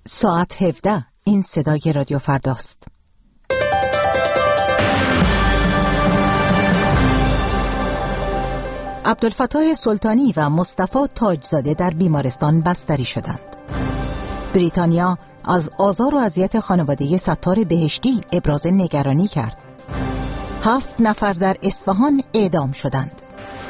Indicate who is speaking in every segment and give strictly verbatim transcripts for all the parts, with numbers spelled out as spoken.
Speaker 1: ساعت هفده. این صدای رادیو فرداست. عبدالفتاح سلطانی و مصطفی تاجزاده در بیمارستان بستری شدند. بریتانیا از آزار و اذیت خانواده ستار بهشتی ابراز نگرانی کرد. هفت نفر در اصفهان اعدام شدند.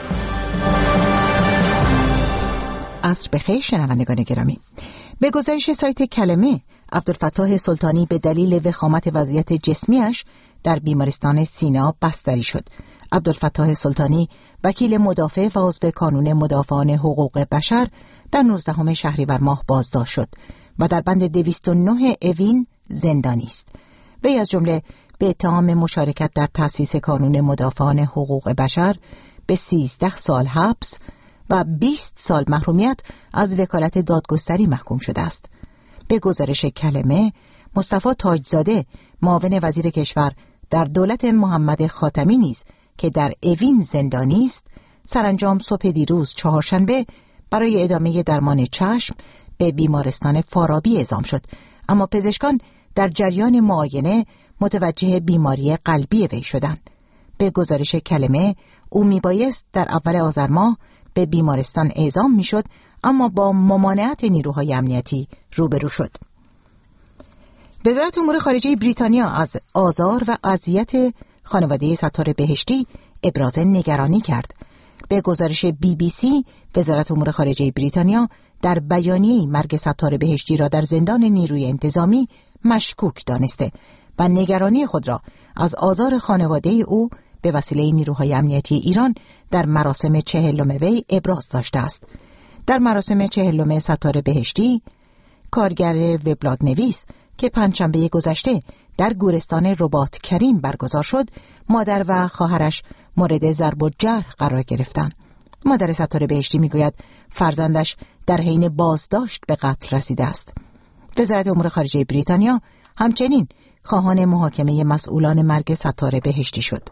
Speaker 1: عصر بخیر شنوندگان گرامی. به گزارش سایت کلمه، عبدالفتاح سلطانی به دلیل وخامت وضعیت جسمیش در بیمارستان سینا بستری شد. عبدالفتاح سلطانی وکیل مدافع و عضو کانون مدافعان حقوق بشر در نوزدهم شهریور ماه بازداشت شد و در بند دویست و نه اوین زندانی است. وی از جمله به اتهام مشارکت در تأسیس کانون مدافعان حقوق بشر به سیزده سال حبس و بیست سال محرومیت از وکالت دادگستری محکوم شده است. به گزارش کلمه، مصطفی تاجزاده معاون وزیر کشور در دولت محمد خاتمی نیز که در اوین زندانی است، سرانجام صبح دیروز چهارشنبه برای ادامه درمان چشم به بیمارستان فارابی اعزام شد، اما پزشکان در جریان معاینه متوجه بیماری قلبی وی شدند. به گزارش کلمه، او میبایست در اول آذر ماه به بیمارستان اعزام میشد، اما با ممانعت نیروهای امنیتی روبرو شد. وزارت امور خارجه بریتانیا از آزار و اذیت خانواده ستار بهشتی ابراز نگرانی کرد. به گزارش بی بی سی، وزارت امور خارجه بریتانیا در بیانیه‌ای مرگ ستار بهشتی را در زندان نیروی انتظامی مشکوک دانسته و نگرانی خود را از آزار خانواده او به وسیله نیروهای امنیتی ایران در مراسم چهلم وی ابراز داشته است. در مراسم چهلم ستار بهشتی، کارگر وبلاگ نویس که پنجشنبه گذشته در گورستان رباط کریم برگزار شد، مادر و خواهرش مورد ضرب و جرح قرار گرفتند. مادر ستار بهشتی میگوید فرزندش در حین بازداشت به قتل رسیده است. وزارت امور خارجه بریتانیا همچنین خواهان محاکمه مسئولان مرگ ستار بهشتی شد.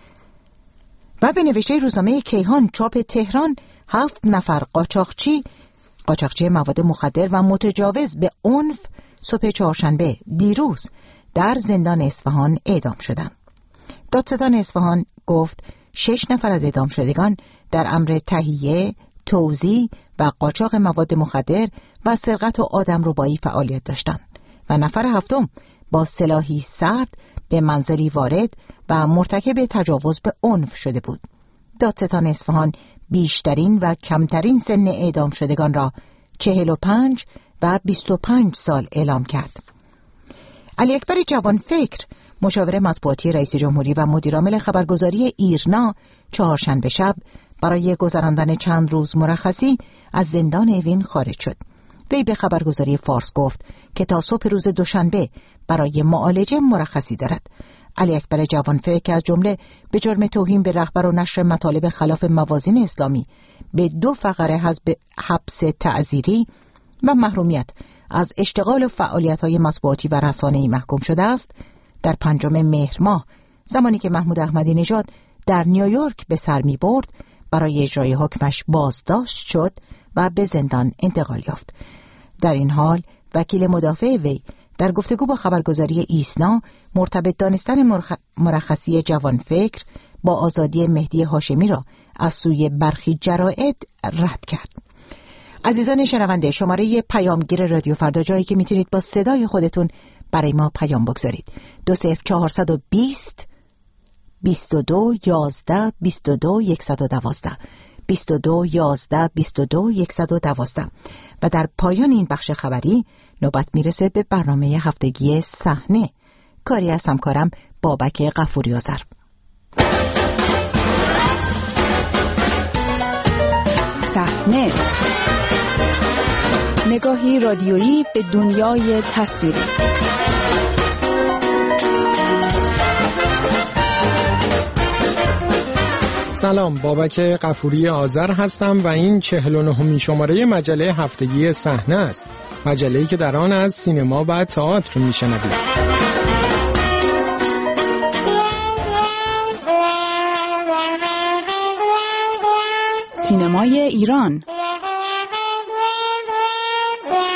Speaker 1: و به نوشته روزنامه کیهان چاپ تهران، هفت نفر قاچاقچی قاچاقچی مواد مخدر و متجاوز به عنف صبح چهارشنبه دیروز در زندان اصفهان اعدام شدند. دادستان اصفهان گفت شش نفر از اعدام شدگان در امر تهیه، توزیع و قاچاق مواد مخدر و سرقت و آدمربایی فعالیت داشتند و نفر هفتم با سلاحی سرد به منزلی وارد و مرتکب تجاوز به عنف شده بود. دادستان اصفهان بیشترین و کمترین سن اعدام شدگان را چهل و پنج و بیست و پنج سال اعلام کرد. علی اکبر جوانفکر، مشاور مطبوعاتی رئیس جمهوری و مدیرعامل خبرگزاری ایرنا، چهارشنبه شب برای گذراندن چند روز مرخصی از زندان اوین خارج شد. وی به خبرگزاری فارس گفت که تا صبح روز دوشنبه برای معالجه مرخصی دارد. علی اکبر جوانفکر که از جمله به جرم توهین به رهبر و نشر مطالب خلاف موازین اسلامی به دو فقره حبس تعزیری و محرومیت از اشتغال و فعالیت‌های مطبوعاتی و رسانه‌ای محکوم شده است، در پنجم مهر ماه زمانی که محمود احمدی نژاد در نیویورک به سر می‌برد برای اجرای حکمش بازداشت شد و به زندان انتقال یافت. در این حال وکیل مدافع وی در گفتگو با خبرگزاری ایسنا مرتبط دانستن مرخ... مرخصی جوانفکر با آزادی مهدی هاشمی را از سوی برخی جراید رد کرد. عزیزان شنونده، شماره پیامگیر رادیو فردا، جایی که میتونید با صدای خودتون برای ما پیام بگذارید. دو صفر چهارصد و بیست بیست و دو یازده بیست و دو یکصد و دوازده بیست و دو یازده بیست و دو یکصد و دوازده. و در پایان این بخش خبری نوبت میرسه به برنامه هفتگی صحنه، کاری از همکارم بابک غفوری آذر.
Speaker 2: صحنه، نگاهی رادیویی به دنیای تصویری.
Speaker 3: سلام، بابک غفوری آذر هستم و این چهل و نهمین شماره مجله هفتگی صحنه است، مجله‌ای که در آن از سینما و تئاتر میشنوید.
Speaker 2: سینمای ایران،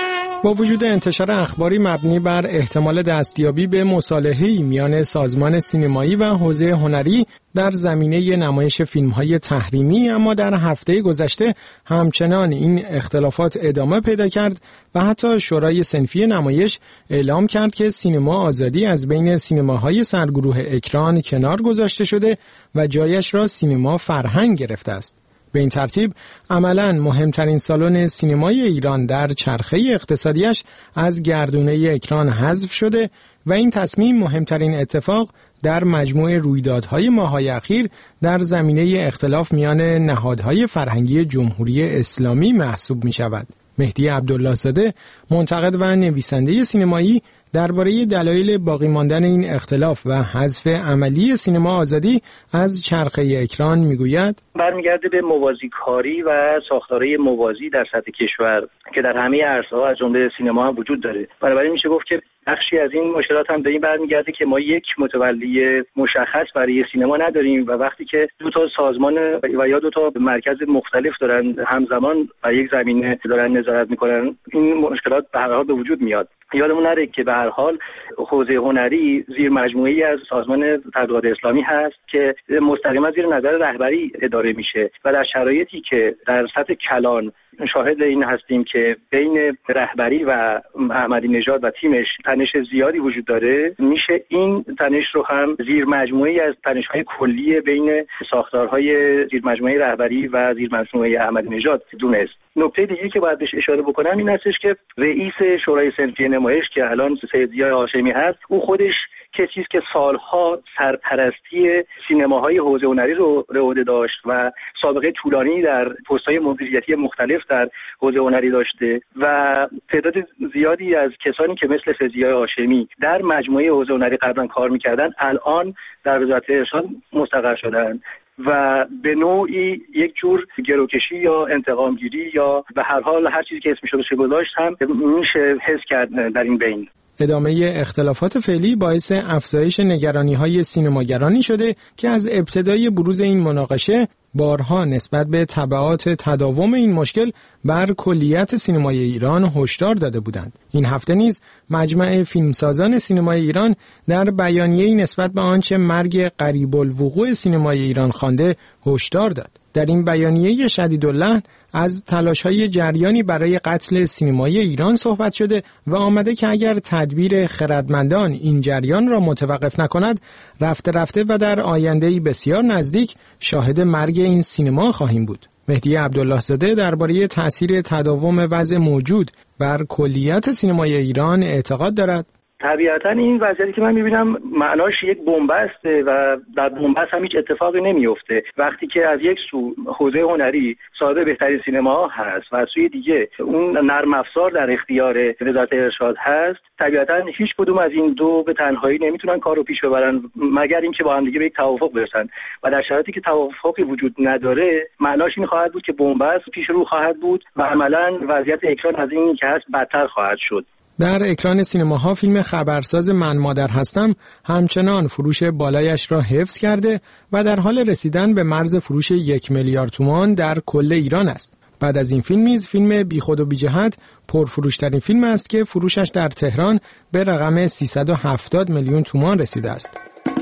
Speaker 3: با وجود انتشار اخباری مبنی بر احتمال دستیابی به مصالحه‌ای میان سازمان سینمایی و حوزه هنری در زمینه نمایش فیلم‌های تحریمی، اما در هفته گذشته همچنان این اختلافات ادامه پیدا کرد و حتی شورای صنفی نمایش اعلام کرد که سینما آزادی از بین سینماهای سرگروه اکران کنار گذاشته شده و جایش را سینما فرهنگ گرفته است. به این ترتیب عملاً مهمترین سالن سینمای ایران در چرخه اقتصادیش از گردونه اکران حذف شده و این تصمیم مهمترین اتفاق در مجموع رویدادهای ماه‌های اخیر در زمینه اختلاف میان نهادهای فرهنگی جمهوری اسلامی محسوب می شود. مهدی عبدالله زاده، منتقد و نویسنده سینمایی، درباره دلایل باقی ماندن این اختلاف و حذف عملی سینما آزادی از چرخه اکران میگوید:
Speaker 4: برمیگرده به موازی کاری و ساختارهای موازی در سطح کشور که در همه عرصه‌ها از جمله سینما هم وجود داره. بنابراین میشه گفت که بخشی از این مشکلات هم به این برمیگرده که ما یک متولی مشخص برای سینما نداریم و وقتی که دو تا سازمان و یا دو تا مرکز مختلف دارن همزمان و یک زمینه دارن نظارت میکنن، این مشکلات به هر حال به وجود میاد. یادمون نره که به هر حال حوزه هنری زیر مجموعه‌ای از سازمان تبلیغات اسلامی هست که مستقیما زیر نظر رهبری اداره میشه و در شرایطی که در سطح کلان شاهد این هستیم که بین رهبری و احمدی نژاد و تیمش تنش زیادی وجود داره، میشه این تنش رو هم زیر مجموعه‌ای از تنش‌های کلی بین ساختارهای زیر مجموعه رهبری و زیر مجموعه احمدی نژاد دونست. نکته دیگه که باید بهش اشاره بکنم این هستش که رئیس شورای صنفی نمایش که الان سید ضیاء هاشمی هست، او خودش کسی است که سالها سرپرستی سینماهای حوزه هنری رو به عهده داشت و سابقه طولانی در پست‌های مدیریتی مختلف در حوزه هنری داشته و تعداد زیادی از کسانی که مثل سید ضیاء هاشمی در مجموعه حوزه هنری قبلا کار می‌کردن الان در وزارت ارشاد مستقر شدن و به نوعی یک جور گروکشی یا انتقامگیری یا به هر حال هر چیزی که اسمش رو گذاشت هم میشه حس کرد در این بین.
Speaker 3: ادامه اختلافات فعلی باعث افزایش نگرانی‌های سینماگرانی شده که از ابتدای بروز این مناقشه بارها نسبت به تبعات تداوم این مشکل بر کلیت سینمای ایران هشدار داده بودند. این هفته نیز مجمع فیلمسازان سینمای ایران در بیانیه‌ای نسبت به آنچه مرگ قریب الوقوع سینمای ایران خوانده هشدار داد. در این بیانیه شدیداللحن از تلاش‌های جریانی برای قتل سینمای ایران صحبت شده و آمده که اگر تدبیر خردمندان این جریان را متوقف نکند، رفته رفته و در آینده‌ای بسیار نزدیک شاهد مرگ این سینما خواهیم بود. مهدی عبدالله زاده درباره تأثیر تداوم وضع موجود بر کلیت سینمای ایران اعتقاد دارد.
Speaker 4: طبیعتاً این وضعیتی که من می‌بینم معناش یک بنبسته و در بنبست هم هیچ اتفاقی نمی‌افته. وقتی که از یک سو حوزه هنری صاحب بهترین سینما هست و از سوی دیگه اون نرم افزار در اختیار وزارت ارشاد هست، طبیعتاً هیچ کدوم از این دو به تنهایی نمیتونن کارو پیش ببرن مگر اینکه با هم دیگه به یک توافق برسن و در شرایطی که توافقی وجود نداره معناش این خواهد بود که بنبست پیش رو خواهد بود و عملاً وضعیت اکران از این که هست بدتر خواهد شد.
Speaker 3: در اکران سینماها فیلم خبرساز من مادر هستم همچنان فروش بالایش را حفظ کرده و در حال رسیدن به مرز فروش یک میلیارد تومان در کل ایران است. بعد از این فیلم نیز فیلم بیخود و بیجهت پرفروشترین فیلم است که فروشش در تهران به رقم سیصد و هفتاد میلیون تومان رسیده است.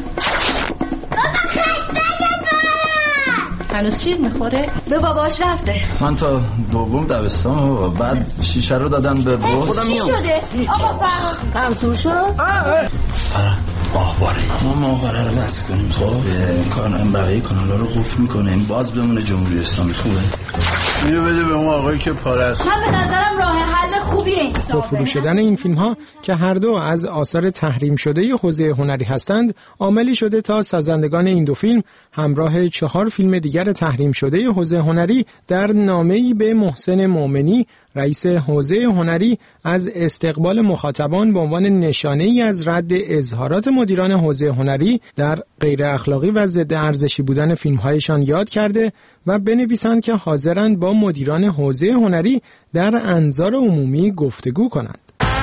Speaker 5: هنوز شیر میخوره؟ به باباش رفته.
Speaker 6: من تا دوم دبستان و بعد شیشه رو دادن به بوز.
Speaker 5: چی شده؟ آقا فراد قمصور شد؟
Speaker 6: فراد ماهواره ما ماهواره رو بس کنیم. خب کانال بقیه کانالا رو قفل میکنیم باز بمونه جمهوری اسلامی. خوبه اینو بده به اون آقایی که پاره است.
Speaker 5: من به نظرم راه حل خوبیه این
Speaker 3: با فروش شدن این فیلم ها که هر دو از آثار تحریم شده حوزه هنری هستند عاملی شده تا سازندگان این دو فیلم همراه چهار فیلم دیگر تحریم شده حوزه هنری در نامه‌ای به محسن مومنی رئیس حوزه هنری از استقبال مخاطبان به عنوان نشانه‌ای از رد اظهارات مدیران حوزه هنری در غیر اخلاقی و ضد ارزشی بودن فیلم‌هایشان یاد کرده و بنویسند که حاضرند با مدیران حوزه هنری در انظار عمومی گفتگو کنند.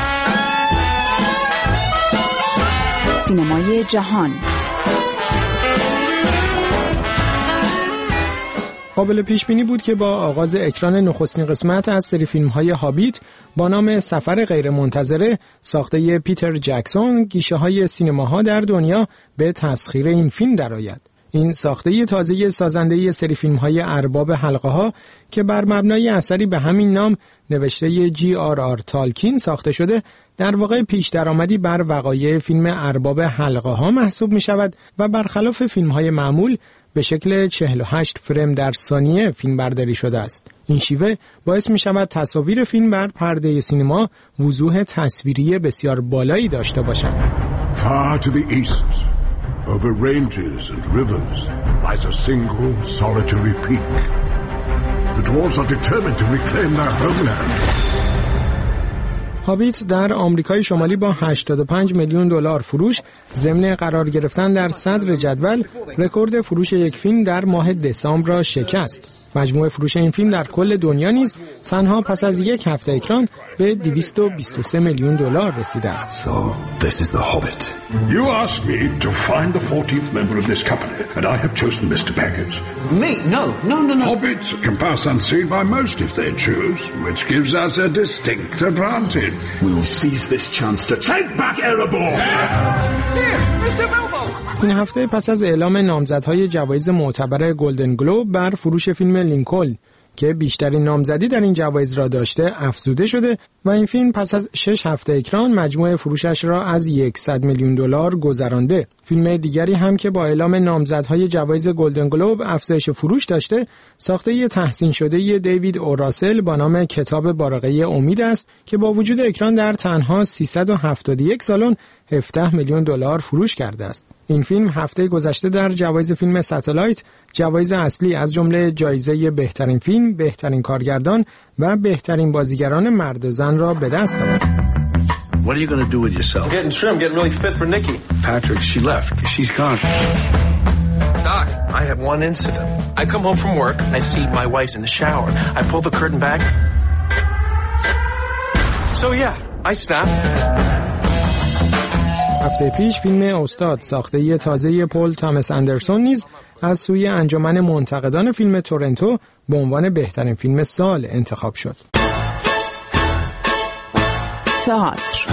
Speaker 2: سینمای جهان.
Speaker 3: قابل پیش بینی بود که با آغاز اکران نخستین قسمت از سری فیلم‌های هابیت با نام سفر غیرمنتظره ساخته پیتر جکسون گیشه‌های سینماها در دنیا به تسخیر این فیلم درآید. این ساخته تازه سازنده سری فیلم‌های ارباب حلقه‌ها که بر مبنای اثری به همین نام نوشته جی آر آر تالکین ساخته شده، در واقع پیش درآمدی بر وقایع فیلم ارباب حلقه‌ها محسوب می‌شود و برخلاف فیلم‌های معمول به شکل چهل و هشت فریم در ثانیه فیلم برداری شده است. این شیوه باعث می‌شود تصاویر فیلم بر پرده سینما وضوح تصویری بسیار بالایی داشته باشد.
Speaker 7: Far to the east, over ranges and rivers, lies a single solitary peak. The dwarves are determined to reclaim their homeland.
Speaker 3: هابیت در آمریکای شمالی با هشتاد و پنج میلیون دلار فروش ضمن قرار گرفتن در صدر جدول رکورد فروش یک فیلم در ماه دسامبر را شکست. مجموع فروش این فیلم در کل دنیا نیز تنها پس از یک هفته اکران به دویست و بیست و سه میلیون دلار رسیده است.
Speaker 7: So this is the Hobbit. You asked me to find the fourteenth member of this company, and I have chosen Mister Baggins.
Speaker 8: Me? No, no, no, no.
Speaker 7: Hobbits can pass unseen by most if they choose, which gives us a distinct advantage.
Speaker 8: We will seize this chance to take back Erebor.
Speaker 7: Here, Mister Bilbo.
Speaker 3: این هفته پس از اعلام نامزدهای جوایز معتبر گلدن گلوب بر فروش فیلم لینکلن که بیشترین نامزدی در این جوایز را داشته افزوده شده و این فیلم پس از شش هفته اکران مجموع فروشش را از صد میلیون دلار گذرانده. فیلم دیگری هم که با اعلام نامزدهای جوایز گلدن گلوب افزایش فروش داشته، ساخته تحسین شده دیوید او راسل با نام کتاب بارقه امید است که با وجود اکران در تنها سیصد و هفتاد و یک سالن هفده میلیون دلار فروش کرده است. این فیلم هفته گذشته در جوایز فیلم ساتلایت جوایز اصلی از جمله جایزه بهترین فیلم، بهترین کارگردان و بهترین بازیگران مرد و زن را به دست آورد.
Speaker 6: What are you going to do with yourself?
Speaker 9: I'm getting trim, getting really fit for Nikki.
Speaker 6: Patrick, she left. She's gone.
Speaker 9: Doc, I have one incident. I come home from work, I see my wife's in the shower. I pull the curtain back. So yeah, I stopped.
Speaker 3: هفته پیش فیلم استاد ساخته تازه پل تامس اندرسون نیز از سوی انجمن منتقدان فیلم تورنتو به عنوان بهترین فیلم سال انتخاب شد.
Speaker 2: تئاتر.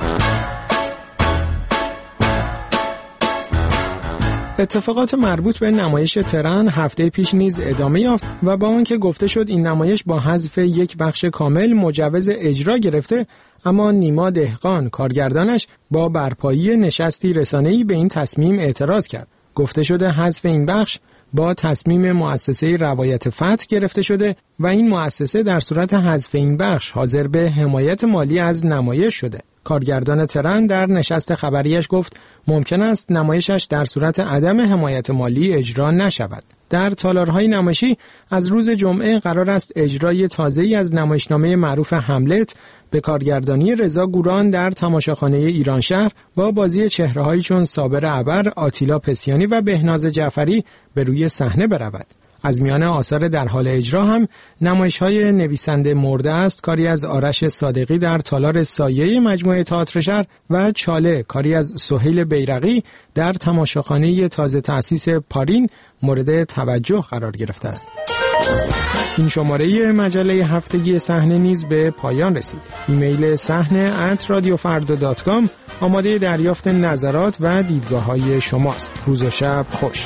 Speaker 3: اتفاقات مربوط به نمایش ترن هفته پیش نیز ادامه یافت و با آنکه گفته شد این نمایش با حذف یک بخش کامل مجوز اجرا گرفته، اما نیما دهقان کارگردانش با برپایی نشستی رسانه‌ای به این تصمیم اعتراض کرد. گفته شده حذف این بخش با تصمیم مؤسسه روایت فتح گرفته شده و این مؤسسه در صورت حذف این بخش حاضر به حمایت مالی از نمایش شده. کارگردان ترن در نشست خبریش گفت ممکن است نمایشش در صورت عدم حمایت مالی اجرا نشود. در تالارهای نمایشی از روز جمعه قرار است اجرای تازه‌ای از نمایشنامه معروف هملت به کارگردانی رضا گوران در تماشاخانه ایرانشهر با بازی چهره‌هایی چون صابر ابر، آتیلا پسیانی و بهناز جعفری به روی صحنه برود. از میان آثار در حال اجرا هم نمایش‌های نویسنده مرده است کاری از آرش صادقی در تالار سایه مجموعه تئاتر شهر و چاله کاری از سهیل بیرقی در تماشاخانه تازه تأسیس پارین مورد توجه قرار گرفته است. این شماره مجله هفتگی صحنه نیز به پایان رسید. ایمیل صحنه ات رادیو فردا دات کام آماده دریافت نظرات و دیدگاه‌های شماست. روز و شب خوش.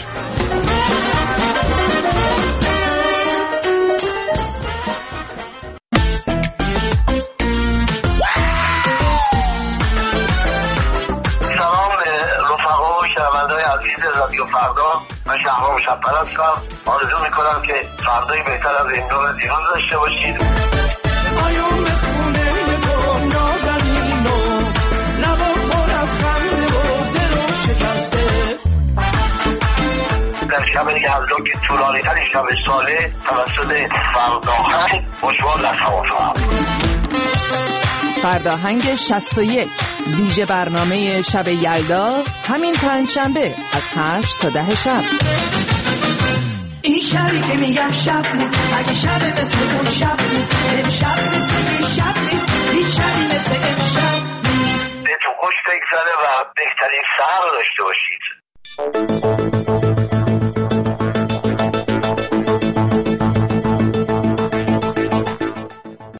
Speaker 10: رادیو فردا، من شهرام شب‌پر هستم. آرزو میکنم که فردایی بهتر از این روز دیروز داشته باشید. آیام خونه تو نازنین و لبا پر از خنده و دل و شکسته. در شب یلدا که طولانی ترین شب ساله توسط فرداهنگ خوشوار در توافق.
Speaker 2: فرداهنگ شصت و یک ویژه برنامه شب یلدا همین پنجشنبه از هشت تا ده شب.
Speaker 10: این شبی که میگم شب نیست، اگه شب مثل اون شب نیست، امشب مثل این شب نیست، این شبی مثل امشب نیست. بهتون خوش بگذره و بهترین سهر داشته باشید.